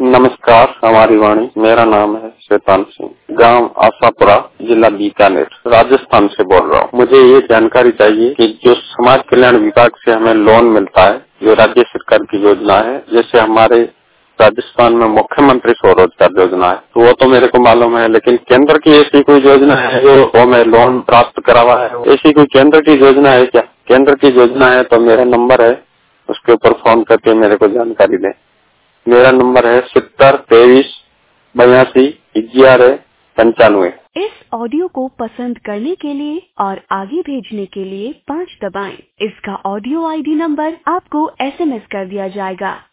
नमस्कार, हमारी वाणी। मेरा नाम है शैतान सिंह, गांव आशापुरा, जिला बीकानेर, राजस्थान से बोल रहा हूँ। मुझे ये जानकारी चाहिए कि जो समाज कल्याण विभाग से हमें लोन मिलता है, जो राज्य सरकार की योजना है, जैसे हमारे राजस्थान में मुख्यमंत्री स्वरोजगार योजना है, तो वो तो मेरे को मालूम है, लेकिन केंद्र की ऐसी कोई योजना है जो वो मैं लोन प्राप्त करा हुआ है? ऐसी कोई केंद्र की योजना है क्या? केंद्र की योजना है तो मेरा नंबर है, उसके ऊपर फोन करके मेरे को जानकारी दें। मेरा नंबर है 70-23-82-11-95। इस ऑडियो को पसंद करने के लिए और आगे भेजने के लिए 5 दबाएं। इसका ऑडियो ID नंबर आपको SMS कर दिया जाएगा।